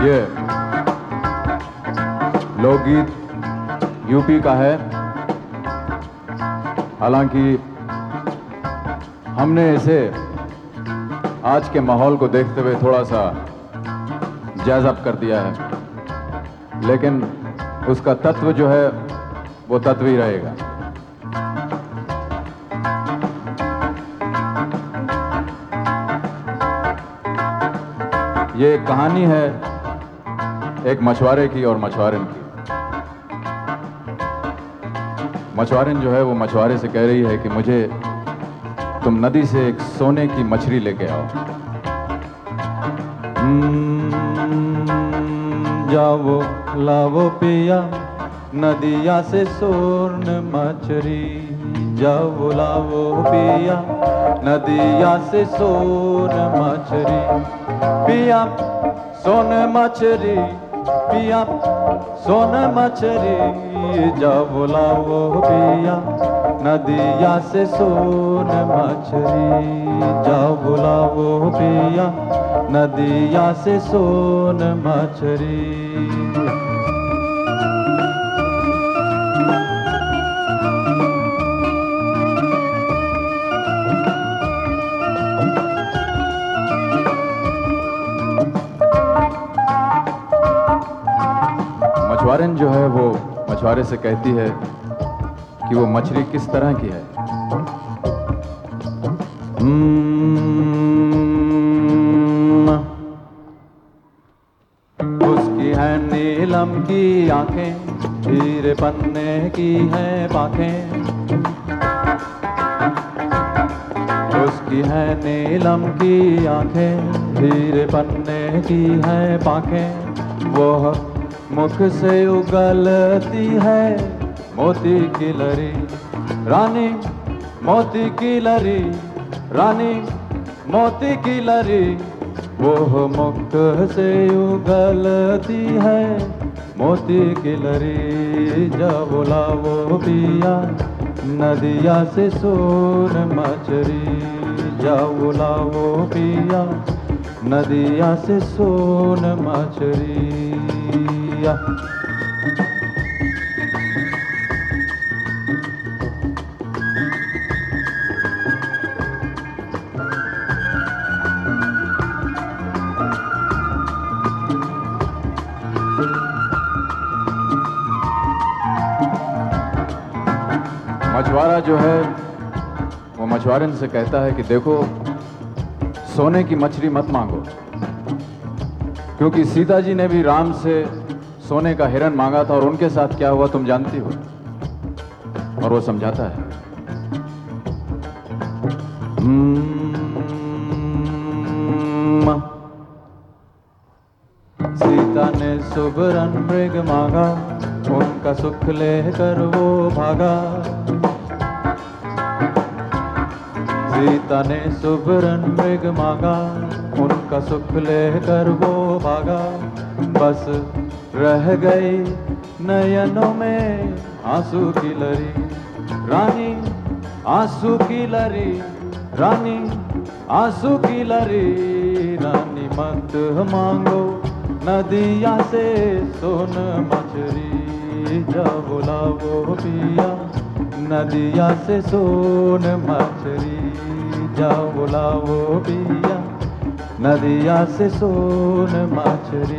ये लोकगीत यूपी का है। हालांकि हमने इसे आज के माहौल को देखते हुए थोड़ा सा जैज़ अप कर दिया है, लेकिन उसका तत्व जो है वो तत्व ही रहेगा। ये एक कहानी है एक मछुआरे की और मछुआरन की। मछुआरन जो है वो मछुआरे से कह रही है कि मुझे तुम नदी से एक सोने की मछली लेके आओ। जाओ लावो पिया नदिया से सोन मछली, जाओ लावो पिया नदिया से सोन मछली, पिया सोन मछली, पिया सोन मछली, जाओ लावो पिया नदिया से सोन मछली, जाओ लावो पिया नदिया से सोन मछली। मछुआरन जो है वो मछुआरे से कहती है कि वो मछली किस तरह की है। उसकी है नीलम की आंखें, हीरे पन्ने की है पाखें, उसकी है नीलम की आंखें, हीरे पन्ने की है पाखें, वो मुख से उगलती है मोती की लरी, रानी मोती की लरी, रानी मोती की लरी, वो मुख से उगलती है मोती की लरी, जब लावो पिया नदिया से सोन मछली, जब लावो पिया नदिया से सोन मछली। मछुआरा जो है वो मछुआरन से कहता है कि देखो सोने की मछली मत मांगो, क्योंकि सीता जी ने भी राम से सोने का हिरन मांगा था और उनके साथ क्या हुआ तुम जानती हो। और वो समझाता है सीता ने सुबरन मृग मांगा, उनका सुख लेकर वो भागा, सीता ने सुबरन मृग मांगा, उनका सुख लेकर वो भागा, बस रह गई नयनों में आंसू की लरी, रानी आंसू की लरी, रानी आंसू की लरी, रानी मत मांगो नदिया से सोन मछली, जब लावो पिया नदिया से सोन मछली, जब लावो पिया नदिया से सोन मछली।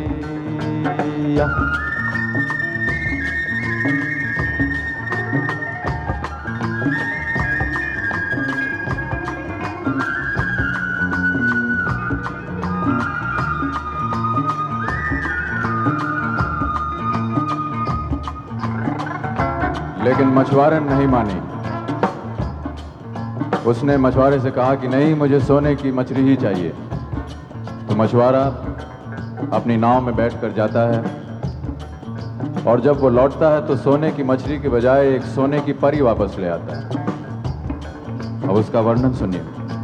लेकिन मछुआरन नहीं मानी। उसने मछुआरे से कहा कि नहीं, मुझे सोने की मछली ही चाहिए। तो मछुआरा अपनी नाव में बैठकर जाता है और जब वो लौटता है तो सोने की मछली के बजाय एक सोने की परी वापस ले आता है। अब उसका वर्णन सुनिए।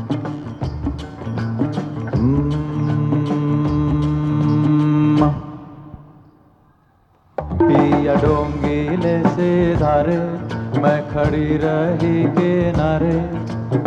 पिया डोंगीले से धारे, मैं खड़ी रही किनारे,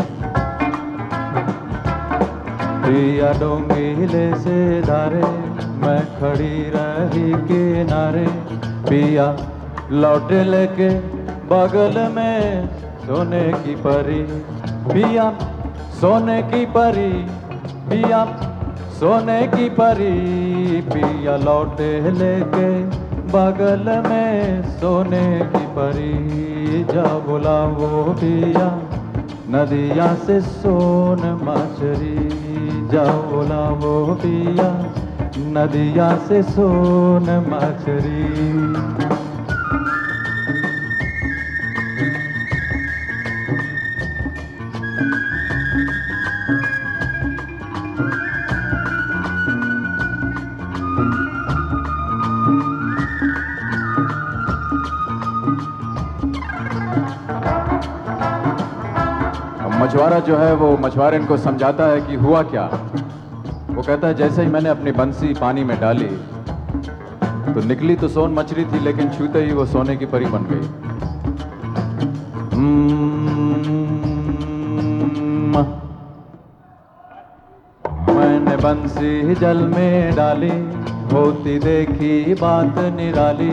पिया डोंगीले से धारे, मैं खड़ी रही किनारे, पिया लौटे लेके बगल में सोने की परी, पिया सोने की परी, पिया सोने की परी, पिया लौटे लेके बगल में सोने की परी। जा बुलाओ पिया नदिया से सोन मछरी, जा बुलाओ पिया नदिया से सोन मछरी। मछुआरा जो है वो मछुआरे इनको समझाता है कि हुआ क्या। वो कहता है जैसे ही मैंने अपनी बंसी पानी में डाली तो निकली तो सोन मछली थी, लेकिन छूते ही वो सोने की परी बन गई। मैंने बंसी जल में डाली, होती देखी बात निराली।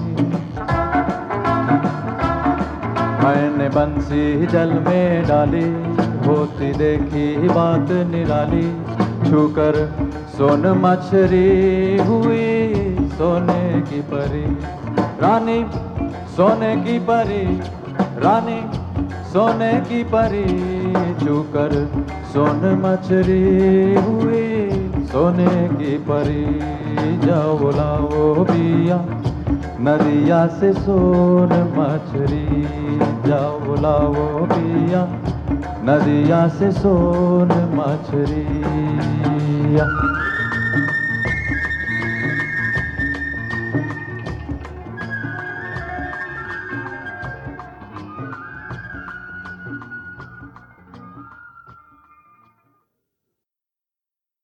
मैंने बंसी जल में डाली, होती देखी बात निराली। छूकर सोन मछली हुई सोने की परी, रानी सोने की परी, रानी सोने की परी। छूकर सोन मछली हुई सोने की परी। जाओ बुलाओ पिया नदिया से सोन मछली, जाओ बुलाओ पिया नदिया से सोन मछली।